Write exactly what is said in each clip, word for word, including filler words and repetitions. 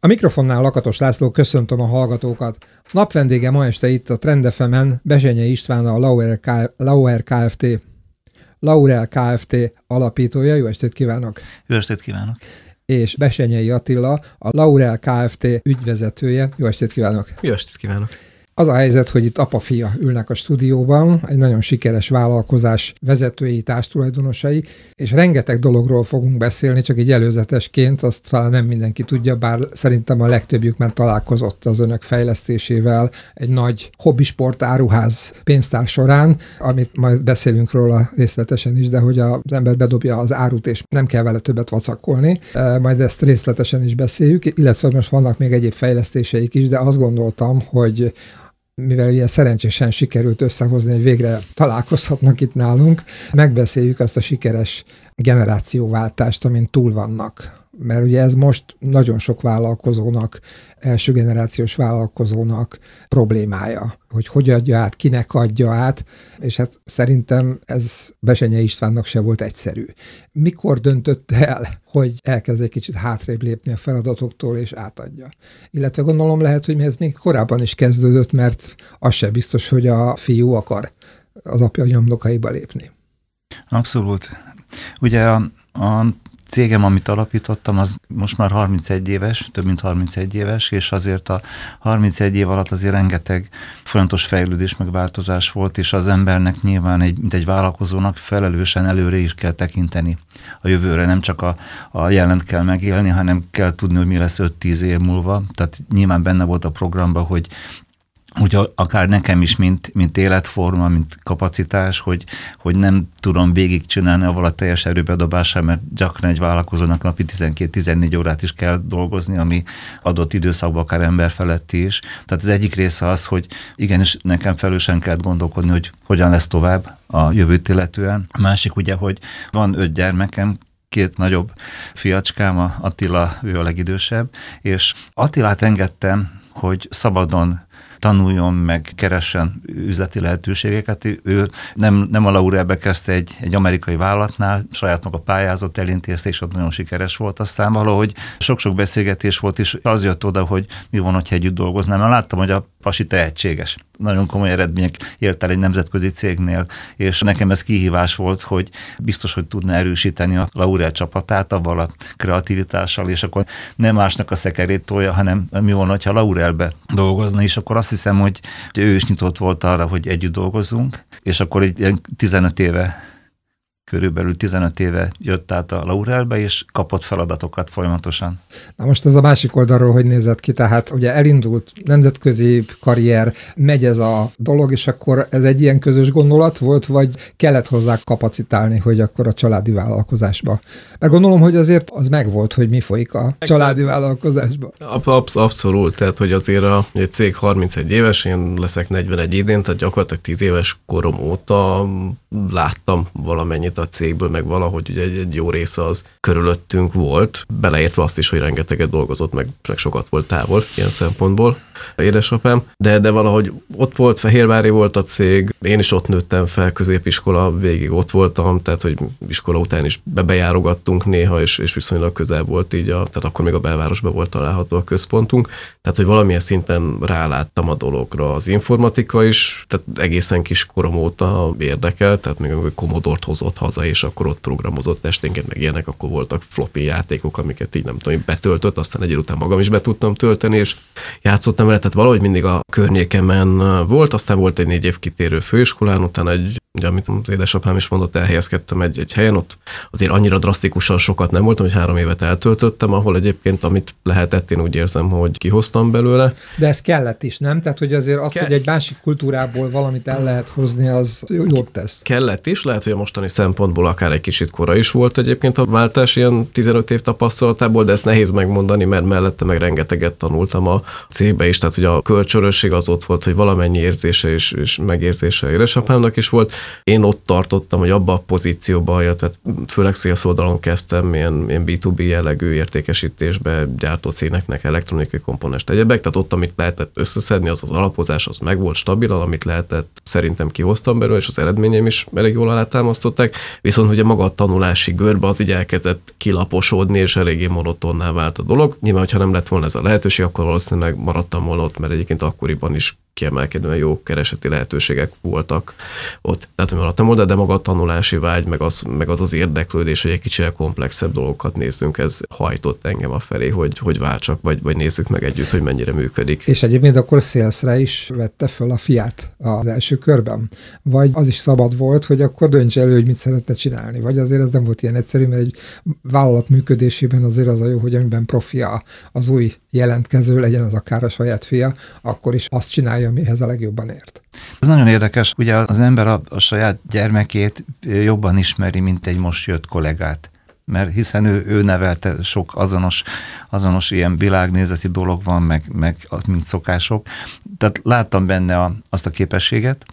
A mikrofonnál Lakatos László, köszöntöm a hallgatókat. Napvendége ma este itt a Trend ef emen Bezsenyei István, a Laurel, K- Laurel Kft. Laurel Kft. Alapítója. Jó estét kívánok! Jó estét kívánok! És Bessenyei Attila, a Laurel Kft. Ügyvezetője. Jó estét kívánok! Jó estét kívánok! Az a helyzet, hogy itt apa-fia ülnek a stúdióban, egy nagyon sikeres vállalkozás vezetői, társtulajdonosai, és rengeteg dologról fogunk beszélni, csak így előzetesként, azt talán nem mindenki tudja, bár szerintem a legtöbbjük már találkozott az önök fejlesztésével egy nagy hobbisport áruház pénztár során, amit majd beszélünk róla részletesen is, de hogy az ember bedobja az árut, és nem kell vele többet vacakolni, majd ezt részletesen is beszéljük, illetve most vannak még egyéb fejlesztéseik is, de azt gondoltam, hogy mivel ilyen szerencsésen sikerült összehozni, hogy végre találkozhatnak itt nálunk, megbeszéljük azt a sikeres generációváltást, amin túl vannak. Mert ugye ez most nagyon sok vállalkozónak, első generációs vállalkozónak problémája, hogy hogy adja át, kinek adja át, és hát szerintem ez Bessenyei Istvánnak se volt egyszerű. Mikor döntött el, hogy elkezd egy kicsit hátrébb lépni a feladatoktól, és átadja? Illetve gondolom lehet, hogy ez még korábban is kezdődött, mert az se biztos, hogy a fiú akar az apja nyomdokaiba lépni. Abszolút. Ugye a, a cégem, amit alapítottam, az most már harmincegy éves, több mint harmincegy éves, és azért a harmincegy év alatt azért rengeteg folyamatos fejlődés, meg változás volt, és az embernek nyilván, egy, mint egy vállalkozónak felelősen előre is kell tekinteni a jövőre. Nem csak a, a jelent kell megélni, hanem kell tudni, hogy mi lesz öt-tíz év múlva. Tehát nyilván benne volt a programban, hogy Úgy akár nekem is, mint, mint életforma, mint kapacitás, hogy, hogy nem tudom végigcsinálni avval a teljes erőbedobással, mert gyakran egy vállalkozónak napi tizenkét-tizennégy órát is kell dolgozni, ami adott időszakban akár ember feletti is. Tehát az egyik része az, hogy igenis nekem felelősen kell gondolkodni, hogy hogyan lesz tovább a jövőt illetően. A másik ugye, hogy van öt gyermekem, két nagyobb fiacskám, a Attila, ő a legidősebb, és Attilát engedtem, hogy szabadon tanuljon, meg keressen üzleti lehetőségeket. Ő nem, nem a Laurelbe kezdte egy, egy amerikai vállalatnál, saját maga pályázott, elintézte, és ott nagyon sikeres volt. Aztán valahogy sok-sok beszélgetés volt, és az jött oda, hogy mi van, hogyha együtt dolgoznám. Mert láttam, hogy a pasi tehetséges. Nagyon komoly eredmények ért el egy nemzetközi cégnél, és nekem ez kihívás volt, hogy biztos, hogy tudna erősíteni a Laurel csapatát avval a kreativitással, és akkor nem másnak a szekerét tolja, hanem mi van, hogyha Laurelbe dolgozna, és akkor azt hiszem, hogy ő is nyitott volt arra, hogy együtt dolgozunk, és akkor egy tizenöt éve körülbelül tizenöt éve jött át a Laurelbe, és kapott feladatokat folyamatosan. Na most ez a másik oldalról, hogy nézett ki, tehát ugye elindult nemzetközi karrier, megy ez a dolog, és akkor ez egy ilyen közös gondolat volt, vagy kellett hozzá kapacitálni, hogy akkor a családi vállalkozásba? Mert gondolom, hogy azért az megvolt, hogy mi folyik a családi vállalkozásba. Absz- abszolút, tehát hogy azért a, a cég harmincegy éves, én leszek negyvenegy idén, tehát gyakorlatilag tíz éves korom óta láttam valamennyit a cégből, meg valahogy ugye egy, egy jó része az körülöttünk volt, beleértve azt is, hogy rengeteget dolgozott, meg, meg sokat volt távol ilyen szempontból édesapám, de, de valahogy ott volt, Fehérvári volt a cég, én is ott nőttem fel, középiskola végig ott voltam, tehát hogy iskola után is bebejárogattunk néha, és, és viszonylag közel volt így, a, tehát akkor még a belvárosban volt található a központunk, tehát hogy valamilyen szinten ráláttam a dologra. Az informatika is, tehát egészen kis korom óta érdekel, tehát még amikor Commodore-t hozott haza, és akkor ott programozott esténként, meg ilyenek, akkor voltak floppy játékok, amiket így nem tudom, betöltött, aztán egy után magam is be tudtam tölteni, és játszottam vele, tehát valahogy mindig a környékemen volt, aztán volt egy négy év kitérő főiskolán, utána egy, ugye, amit az édesapám is mondott, elhelyezkedtem egy, egy helyen, ott azért annyira drasztikusan sokat nem voltam, hogy három évet eltöltöttem, ahol egyébként, amit lehetett, én úgy érzem, hogy kihoztam belőle. De ez kellett is, nem? Tehát, hogy azért az, Ke- hogy egy másik kultúrából valamit el lehet hozni, az jót tesz. Kellett is, lehet, hogy a mostani szempontból akár egy kicsit kora is volt egyébként a váltás ilyen tizenöt év tapasztalatából, de ezt nehéz megmondani, mert mellette meg rengeteget tanultam a cégbe is, tehát hogy a kölcsönösség az ott volt, hogy valamennyi érzése és, és megérzése édesapámnak is volt, én ott tartottam, hogy abba a pozícióba, tehát főleg sales oldalon kezdtem, ilyen, ilyen bé kettő bé jellegű értékesítésbe, gyártó cégeknek elektronikai komponens egyebek, tehát ott, amit lehetett összeszedni, az az alapozás, az meg volt stabilan, amit lehetett, szerintem kihoztam belőle, és az eredményeim is elég jól alátámasztották, viszont ugye maga a tanulási görbe az így elkezdett kilaposodni, és eléggé monotonná vált a dolog. Nyilván, hogyha nem lett volna ez a lehetőség, akkor valószínűleg maradtam volna ott, mert egyébként akkoriban is kiemelkedően jó kereseti lehetőségek voltak ott. Tehát, hogy maradtam oda, de maga a tanulási vágy, meg az, meg az az érdeklődés, hogy egy kicsit komplexebb dolgokat nézzünk, ez hajtott engem afelé, hogy, hogy váltsak, vagy, vagy nézzük meg együtt, hogy mennyire működik. És egyébként akkor salesre is vette föl a fiát az első körben? Vagy az is szabad volt, hogy akkor dönts elő, hogy mit szeretne csinálni? Vagy azért ez nem volt ilyen egyszerű, mert egy vállalat működésében azért az a jó, hogy amiben profia az új jelentkező, legyen az akár a saját fia, akkor is azt csinálja, amihez a legjobban ért. Ez nagyon érdekes, ugye az ember a, a saját gyermekét jobban ismeri, mint egy most jött kollégát. Mert hiszen ő, ő nevelte, sok azonos, azonos ilyen világnézeti dolog van, meg, meg mint szokások. Tehát láttam benne a, azt a képességet,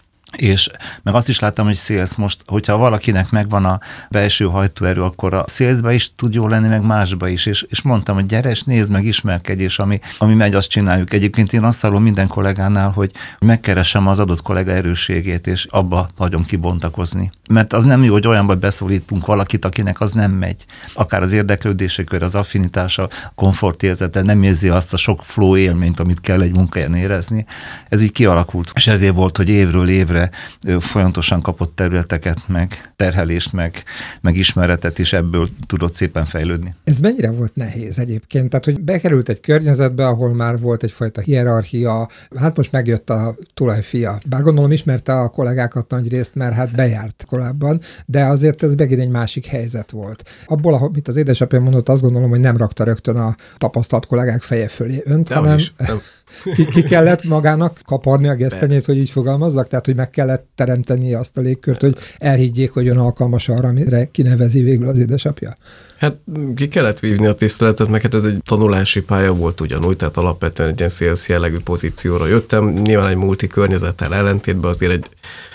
és meg azt is láttam, hogy sales most, hogyha valakinek megvan a belső hajtóerő, akkor a salesbe is tud jó lenni, meg másba is, és, és mondtam, hogy gyere, és nézd meg, ismerkedj, és ami, ami megy, azt csináljuk. Egyébként én azt hallom minden kollégánál, hogy megkeresem az adott kollega erősségét, és abba hagyom kibontakozni. Mert az nem jó, hogy olyanba beszólítunk valakit, akinek az nem megy. Akár az érdeklődési kör, az affinitása, a komfortérzete, nem érzi azt a sok flow élményt, amit kell egy munkahelyen érezni. Ez így kialakult. És ezért volt, hogy évről évre folyamatosan kapott területeket, meg terhelést, meg, meg ismeretet, és ebből tudott szépen fejlődni. Ez mennyire volt nehéz egyébként? Tehát, hogy bekerült egy környezetbe, ahol már volt egyfajta hierarchia, hát most megjött a tulajfia. Bár gondolom ismerte a kollégákat nagy részt, mert hát bejárt korábban, de azért ez megint egy másik helyzet volt. Abból, amit az édesapja mondott, azt gondolom, hogy nem rakta rögtön a tapasztalt kollégák feje fölé önt, de hanem is, ki, ki kellett magának kaparni a gesztenyét, hogy így fogalmazzak, tehát, hogy meg kellett teremteni azt a légkört, hogy elhiggyék, hogy ön alkalmas arra, amire kinevezi végül az édesapja. Hát ki kellett vívni a tiszteletet, meg hát ez egy tanulási pálya volt ugyanúgy, tehát alapvetően egy ilyen sales jellegű pozícióra jöttem. Nyilván egy multi környezettel ellentétben azért egy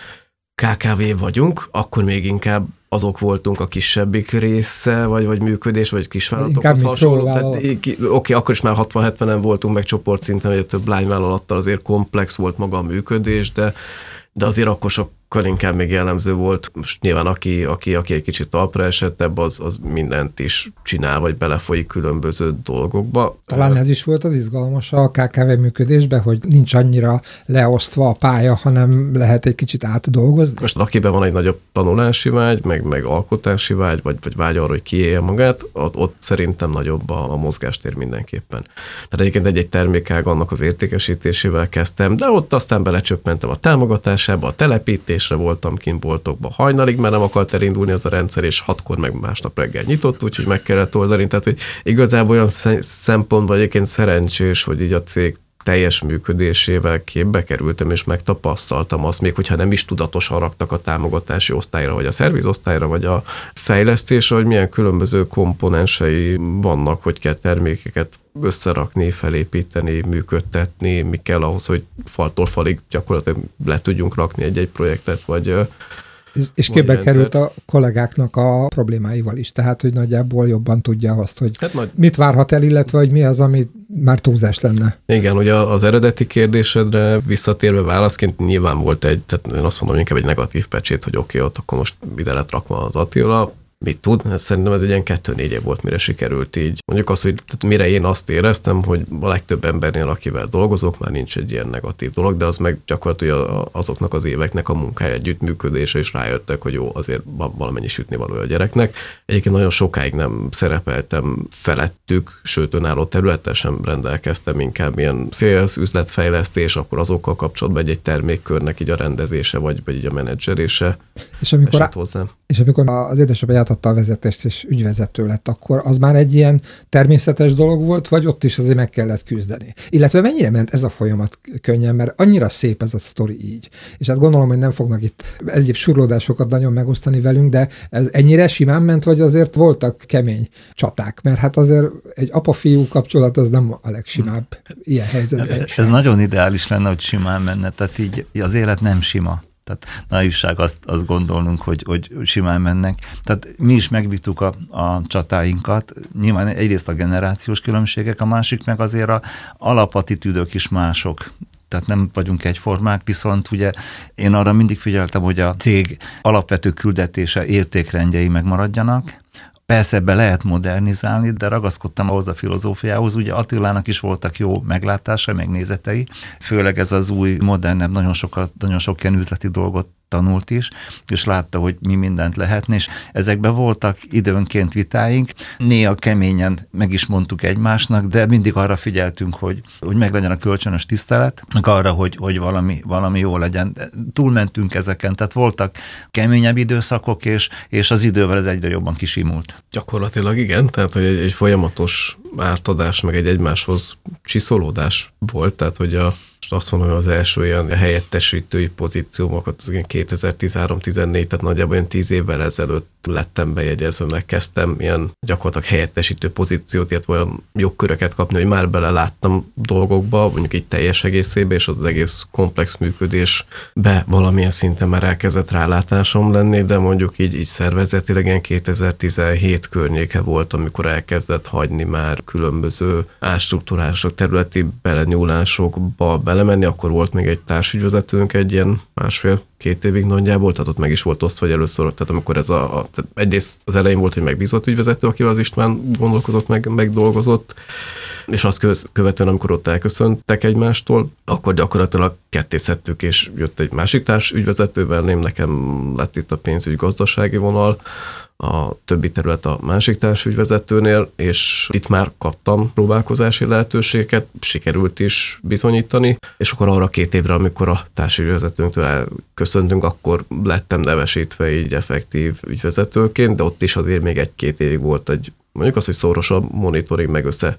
ká ká vé vagyunk, akkor még inkább azok voltunk a kisebbik része, vagy, vagy működés, vagy kisvállalatokhoz hasonló. Oké, okay, akkor is már hatvan-hetvenen voltunk meg csoportszinten, vagy több lányvállalattal azért komplex volt maga a működés, de, de azért akkor sokkal inkább még jellemző volt. Most nyilván aki, aki, aki egy kicsit talpra esettebb, az, az mindent is csinál, vagy belefolyik különböző dolgokba. Talán ez is volt az izgalmas a ká ká vé működésben, hogy nincs annyira leosztva a pálya, hanem lehet egy kicsit átdolgozni. Most akiben van egy nagyobb tanulási vágy, meg, meg alkotási vágy, vagy, vagy vágy arra, hogy kiélje magát, ott, ott szerintem nagyobb a, a mozgástér mindenképpen. Tehát egyébként egy-egy termékág annak az értékesítésével kezdtem, de ott aztán belecsöppentem a támogatásába, a telepítésre, voltam kint boltokba hajnalig, mert nem akart elindulni az a rendszer, és hatkor meg másnap reggel nyitott, úgyhogy meg kellett oldani. Tehát, hogy igazából olyan szempontból egyébként szerencsés, hogy így a cég teljes működésével képbe kerültem, és megtapasztaltam azt, még hogyha nem is tudatosan raktak a támogatási osztályra, vagy a szervizosztályra, vagy a fejlesztésre, hogy milyen különböző komponensei vannak, hogy kell termékeket összerakni, felépíteni, működtetni, mi kell ahhoz, hogy faltól falig gyakorlatilag le tudjunk rakni egy-egy projektet, vagy És, és képbe került a kollégáknak a problémáival is, tehát, hogy nagyjából jobban tudja azt, hogy hát majd... mit várhat el, illetve, hogy mi az, ami már túlzás lenne. Igen, ugye az eredeti kérdésedre visszatérve válaszként nyilván volt egy, tehát én azt mondom, inkább egy negatív pecsét, hogy oké, okay, ott akkor most ide lett rakva az Attila, mit tud? Szerintem ez egy ilyen kettő-négy év volt, mire sikerült így. Mondjuk azt, hogy tehát mire én azt éreztem, hogy a legtöbb embernél, akivel dolgozok, már nincs egy ilyen negatív dolog, de az meg gyakorlatilag azoknak az éveknek a munkája, együttműködése, és rájöttek, hogy jó, azért valamennyi sütni való a gyereknek. Egyébként nagyon sokáig nem szerepeltem felettük, sőt önálló területen sem rendelkeztem, inkább ilyen sales, üzletfejlesztés, akkor azokkal kapcsolatban egy-egy termékkörnek így a rendezése, vagy, vagy így a menedzserése. És amikor, á... és amikor az édesapja átadta a vezetést, és ügyvezető lett, akkor az már egy ilyen természetes dolog volt, vagy ott is azért meg kellett küzdeni? Illetve mennyire ment ez a folyamat könnyen, mert annyira szép ez a sztori így. És hát gondolom, hogy nem fognak itt egyéb surlódásokat nagyon megosztani velünk, de ez ennyire simán ment, vagy azért voltak kemény csaták? Mert hát azért egy apa-fiú kapcsolat az nem a legsimább ilyen helyzetben. Ez nagyon ideális lenne, hogy simán menne, tehát így az élet nem sima. Tehát naivság azt, azt gondolnunk, hogy, hogy simán mennek. Tehát mi is megvittük a, a csatáinkat. Nyilván egyrészt a generációs különbségek, a másik meg azért a alapatitűdök is mások. Tehát nem vagyunk egyformák, viszont ugye én arra mindig figyeltem, hogy a cég alapvető küldetése, értékrendjei megmaradjanak. Persze ebbe lehet modernizálni, de ragaszkodtam ahhoz a filozófiához. Ugye Attilának is voltak jó meglátása, megnézetei, főleg ez az új, modernebb, nagyon, sokat, nagyon sok ilyen üzleti dolgot tanult is, és látta, hogy mi mindent lehetne, és ezekben voltak időnként vitáink, néha keményen meg is mondtuk egymásnak, de mindig arra figyeltünk, hogy, hogy meglegyen a kölcsönös tisztelet, meg arra, hogy, hogy valami, valami jó legyen. Túlmentünk ezeken, tehát voltak keményebb időszakok, és, és az idővel ez egyre jobban kisimult. Gyakorlatilag igen, tehát hogy egy, egy folyamatos átadás, meg egy egymáshoz csiszolódás volt, tehát hogy a azt mondom, hogy az első ilyen helyettesítői pozíciómokat az kétezer-tizenhárom tizennégy, tehát nagyjából olyan tíz évvel ezelőtt lettem bejegyezve, megkezdtem ilyen gyakorlatilag helyettesítő pozíciót, illetve olyan jogköröket kapni, hogy már beleláttam dolgokba, mondjuk így teljes egészébe, és az, az egész komplex működésbe valamilyen szinten már elkezdett rálátásom lenni, de mondjuk így, így szervezetileg ilyen kétezer-tizenhét környéke volt, amikor elkezdett hagyni már különböző átstruktúrálások, területi belenyúlásokba belemenni, akkor volt még egy társügyvezetőnk egy ilyen másfél két évig nagyjából, tehát ott meg is volt osztva, hogy először, tehát amikor ez a, a egyrészt az elején volt, hogy megbízott ügyvezető, akivel az István gondolkozott, meg, meg dolgozott, és azt követően, amikor ott elköszöntek egymástól, akkor gyakorlatilag kettészettük, és jött egy másik társ ügyvezetővel, nekem lett itt a pénzügy gazdasági vonal, a többi terület a másik társügyvezetőnél, és itt már kaptam próbálkozási lehetőséget, sikerült is bizonyítani, és akkor arra két évre, amikor a társügyvezetőnktől elköszöntünk, akkor lettem nevesítve így effektív ügyvezetőként, de ott is azért még egy-két évig volt egy, mondjuk az, hogy szorosabb monitoring, meg össze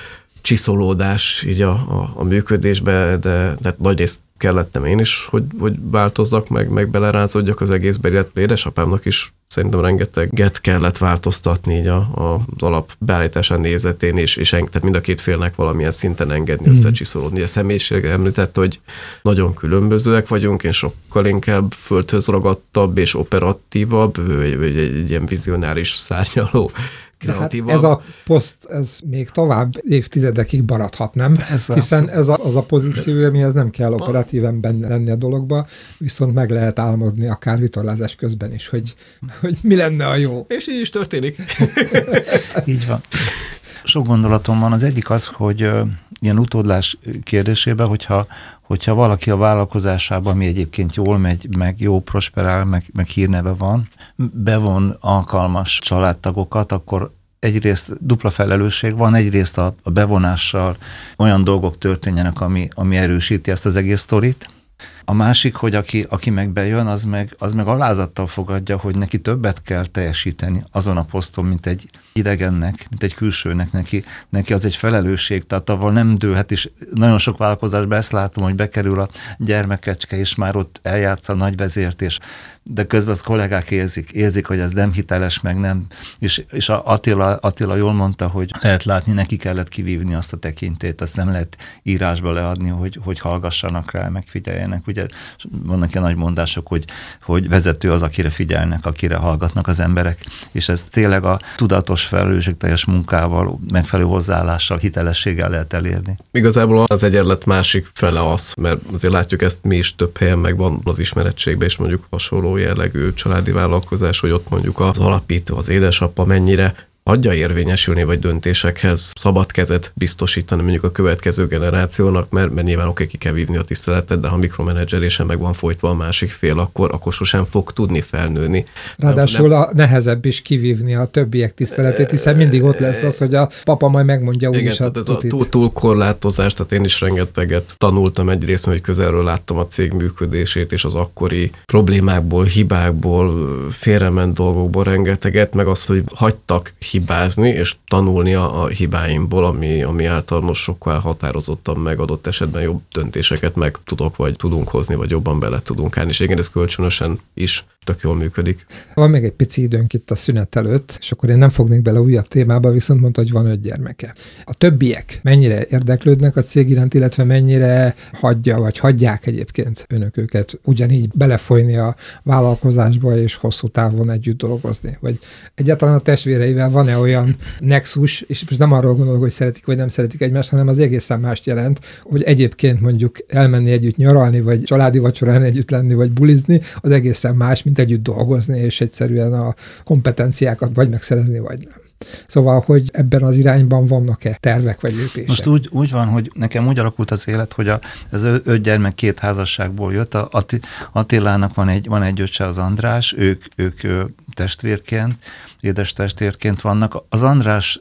csiszolódás így a, a, a működésbe, de, de nagyrészt kellettem én is, hogy, hogy változzak, meg, meg belerázódjak az egészbe, illetve édesapámnak is szerintem rengeteget kellett változtatni így a, a, az alap beállításán nézetén, és, és tehát mind a két félnek valamilyen szinten engedni, mm. összecsiszolódni. A személyiség említett, hogy nagyon különbözőek vagyunk, én sokkal inkább földhöz ragadtabb és operatívabb, vagy, vagy egy, egy ilyen vizionáris szárnyaló. Hát ez a poszt, ez még tovább évtizedekig maradhat, nem? Ez Hiszen ez a, az a pozíció, amihez nem kell operatíven benne lenni a dologba, viszont meg lehet álmodni akár vitorlázás közben is, hogy, hogy mi lenne a jó. És így is történik. Így van. Sok gondolatom van. Az egyik az, hogy uh, ilyen utódlás kérdésében, hogyha, hogyha valaki a vállalkozásában, ami egyébként jól megy, meg jó prosperál, meg, meg hírneve van, bevon alkalmas családtagokat, akkor egyrészt dupla felelősség van, egyrészt a, a bevonással olyan dolgok történjenek, ami, ami erősíti ezt az egész sztorit. A másik, hogy aki, aki meg bejön, az meg, az meg alázattal fogadja, hogy neki többet kell teljesíteni azon a poszton, mint egy idegennek, mint egy külsőnek, neki, neki az egy felelősség, tehát avval nem dőlhet, és nagyon sok vállalkozásban ezt látom, hogy bekerül a gyermekecske, és már ott eljátsza a nagyvezért, és de közben az kollégák érzik, érzik, hogy ez nem hiteles, meg nem. És, és a Attila, Attila jól mondta, hogy lehet látni, neki kellett kivívni azt a tekintét, azt nem lehet írásba leadni, hogy, hogy hallgassanak rá, megfigyeljenek. Ugye vannak ilyen nagy mondások, hogy, hogy vezető az, akire figyelnek, akire hallgatnak az emberek, és ez tényleg a tudatos felelősségteljes munkával, megfelelő hozzáállással, hitelességgel lehet elérni. Igazából az egyenlet másik fele az, mert azért látjuk ezt mi is több helyen megvan az ismeretségben, és mondjuk hasonló jellegű családi vállalkozás, hogy ott mondjuk az alapító, az édesapa mennyire hagyja érvényesülni, vagy döntésekhez szabad kezet biztosítani mondjuk a következő generációnak, mert, mert nyilván oké, ki kell vívni a tiszteletet, de ha mikromenedzselésen meg van folytva a másik fél, akkor, akkor sosem fog tudni felnőni. Ráadásul nem... a nehezebb is kivívni a többiek tiszteletét, hiszen mindig ott lesz az, hogy a papa majd megmondja úgyis a ez a túl, túl korlátozás, tehát én is rengeteget tanultam egyrészt, hogy közelről láttam a cég működését, és az akkori problémákból, hibákból, félrement dolgokból rengeteget, meg azt, hogy hagytak hibázni, és tanulni a, a hibáimból, ami, ami által most sokkal határozottan megadott esetben jobb döntéseket meg tudok, vagy tudunk hozni, vagy jobban bele tudunk állni. És igen, ez kölcsönösen is tök jól működik. Van még egy pici időnk itt a szünet előtt, és akkor én nem fognék bele újabb témába, viszont mondta, hogy van öt gyermeke. A többiek mennyire érdeklődnek a cég iránt, illetve mennyire hagyja, vagy hagyják egyébként önök őket ugyanígy belefolyni a vállalkozásba, és hosszú távon együtt dolgozni? Vagy egyáltalán a testvéreivel van-e olyan nexus, és most nem arról gondolok, hogy szeretik, vagy nem szeretik egymást, hanem az egészen mást jelent, hogy egyébként mondjuk elmenni együtt nyaralni, vagy családi vacsorán együtt lenni, vagy bulizni, az egészen más, mint együtt dolgozni, és egyszerűen a kompetenciákat vagy megszerezni, vagy nem. Szóval, hogy ebben az irányban vannak-e tervek vagy lépések? Most úgy, úgy van, hogy nekem úgy alakult az élet, hogy a, az öt gyermek két házasságból jött. A Atti, Attilának van egy, van egy öccse, az András, ők, ők testvérként, édes testvérként vannak. Az András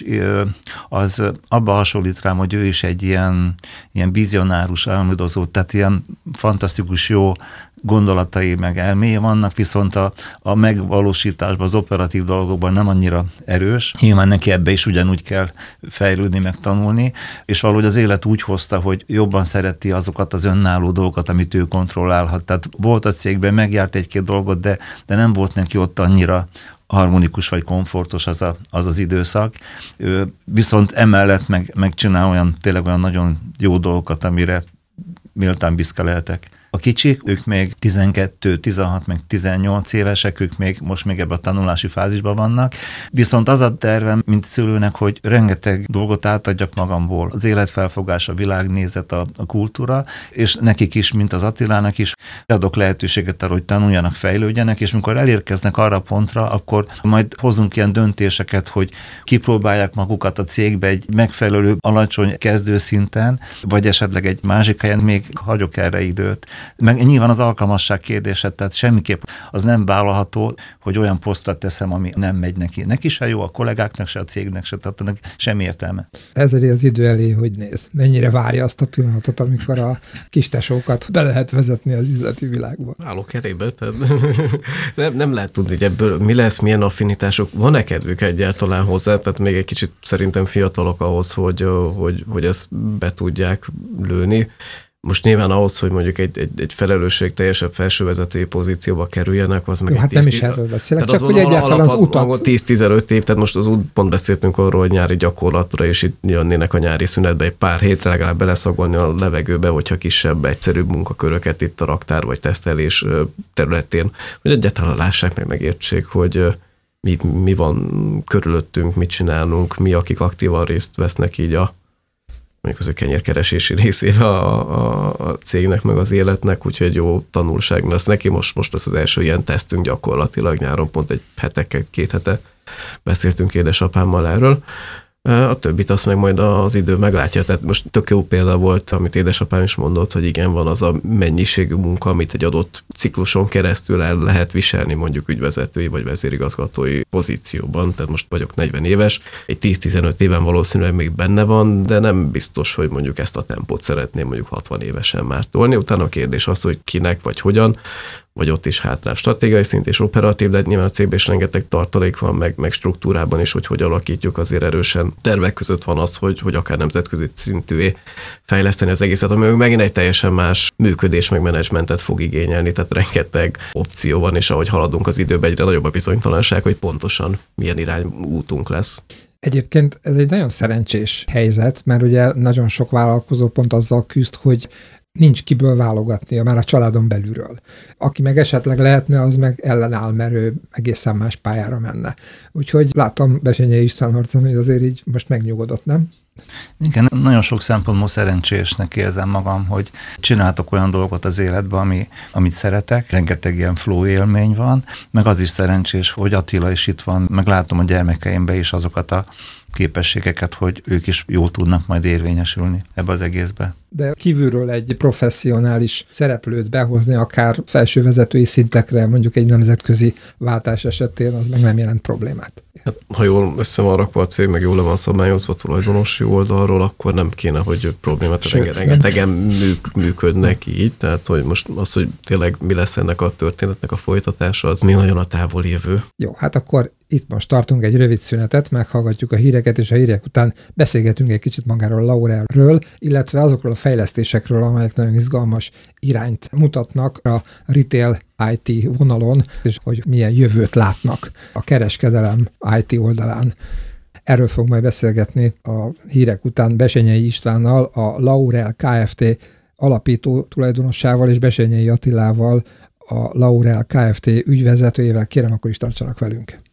az abba hasonlít rám, hogy ő is egy ilyen, ilyen vizionárus, álmodozó, tehát ilyen fantasztikus jó gondolatai meg elméje vannak, viszont a, a megvalósításban, az operatív dolgokban nem annyira erős. Nyilván neki ebbe is ugyanúgy kell fejlődni, meg tanulni, és valahogy az élet úgy hozta, hogy jobban szereti azokat az önálló dolgokat, amit ő kontrollálhat. Tehát volt a cégben, megjárt egy-két dolgot, de, de nem volt neki ott annyira harmonikus vagy komfortos az a, az, az időszak. Ő viszont emellett meg, megcsinál olyan, tényleg olyan nagyon jó dolgokat, amire méltán büszke lehetek. A kicsik, ők még tizenkettő, tizenhat, meg tizennyolc évesek, ők még most még ebben a tanulási fázisban vannak. Viszont az a tervem, mint szülőnek, hogy rengeteg dolgot átadjak magamból. Az életfelfogás, a világnézet, a, a kultúra, és nekik is, mint az Attilának is, adok lehetőséget arra, hogy tanuljanak, fejlődjenek, és amikor elérkeznek arra a pontra, akkor majd hozunk ilyen döntéseket, hogy kipróbálják magukat a cégbe egy megfelelő, alacsony kezdőszinten, vagy esetleg egy másik helyen, még hagyok erre időt. Meg nyilván az alkalmasság kérdése, tehát semmiképp az nem vállalható, hogy olyan posztra teszem, ami nem megy neki. Neki se jó, a kollégáknak se, a cégnek se, tehát ennek semmi értelme. Ezzel az idő elé, hogy néz, mennyire várja azt a pillanatot, amikor a kistesókat be lehet vezetni az üzleti világba. Állok erébe, tehát nem, nem lehet tudni, hogy ebből mi lesz, milyen affinitások, van-e kedvük egyáltalán hozzá, tehát még egy kicsit szerintem fiatalok ahhoz, hogy, hogy, hogy ezt be tudják lőni. Most nyilván ahhoz, hogy mondjuk egy, egy, egy felelősségteljesebb felsővezetői pozícióba kerüljenek, az meg jó, hát tíz, nem is erről beszélek, csak hogy egyáltalán az utat. tíz-tizenöt év, tehát most az út, pont beszéltünk arról, hogy nyári gyakorlatra, és itt jönnének a nyári szünetbe egy pár hétre, legalább beleszagolni a levegőbe, hogyha kisebb, egyszerűbb munkaköröket itt a raktár vagy tesztelés területén, hogy egyáltalán lássák meg, megértsék, hogy mi, mi van körülöttünk, mit csinálunk, mi, akik aktívan részt vesznek így a mondjuk az ő kenyérkeresési részével a, a, a cégnek, meg az életnek, úgyhogy egy jó tanulság lesz neki. Most, most az az első ilyen tesztünk gyakorlatilag nyáron, pont egy hetekkel, két hete beszéltünk édesapámmal erről. A többit azt meg majd az idő meglátja. Tehát most tök jó példa volt, amit édesapám is mondott, hogy igen, van az a mennyiségű munka, amit egy adott cikluson keresztül el lehet viselni mondjuk ügyvezetői vagy vezérigazgatói pozícióban. Tehát most vagyok negyven éves, egy tíz-tizenöt éven valószínűleg még benne van, de nem biztos, hogy mondjuk ezt a tempót szeretném mondjuk hatvan évesen már tolni. Utána a kérdés az, hogy kinek vagy hogyan, vagy ott is hátrább stratégiai szint és operatív, de nyilván a cégben is rengeteg tartalék van, meg, meg struktúrában is, hogy hogy alakítjuk, azért erősen tervek között van az, hogy, hogy akár nemzetközi szintűvé fejleszteni az egészet, ami megint egy teljesen más működés, meg menedzsmentet fog igényelni, tehát rengeteg opció van, és ahogy haladunk az időben, egyre nagyobb a bizonytalanság, hogy pontosan milyen irányútunk lesz. Egyébként ez egy nagyon szerencsés helyzet, mert ugye nagyon sok vállalkozó pont azzal küzd, hogy nincs kiből válogatnia, már a családon belülről. Aki meg esetleg lehetne, az meg ellenáll, mert ő egészen más pályára menne. Úgyhogy látom Bessenyei István arcán, hogy azért így most megnyugodott, nem? Igen, nagyon sok szempontból szerencsésnek érzem magam, hogy csináltok olyan dolgot az életben, ami, amit szeretek, rengeteg ilyen flow élmény van, meg az is szerencsés, hogy Attila is itt van, meg látom a gyermekeimbe is azokat a képességeket, hogy ők is jól tudnak majd érvényesülni ebbe az egészbe. De kívülről egy professzionális szereplőt behozni, akár felsővezetői szintekre, mondjuk egy nemzetközi váltás esetén, az meg nem jelent problémát. Hát, ha jól össze van rakva a cég, meg jól le van szabályozva tulajdonosi oldalról, akkor nem kéne, hogy problémát, rengetegen műk, működnek így, tehát hogy most az, hogy tényleg mi lesz ennek a történetnek a folytatása, az mi nagyon a távoli jövő. Jó, hát akkor Itt most tartunk egy rövid szünetet, meghallgatjuk a híreket, és a hírek után beszélgetünk egy kicsit magáról Laurelről, illetve azokról a fejlesztésekről, amelyek nagyon izgalmas irányt mutatnak a retail i té vonalon, és hogy milyen jövőt látnak a kereskedelem i té oldalán. Erről fog majd beszélgetni a hírek után Bessenyei Istvánnal, a Laurel Kft. Alapító tulajdonossával, és Bessenyei Attilával, a Laurel Kft. Ügyvezetőjével. Kérem, akkor is tartsanak velünk.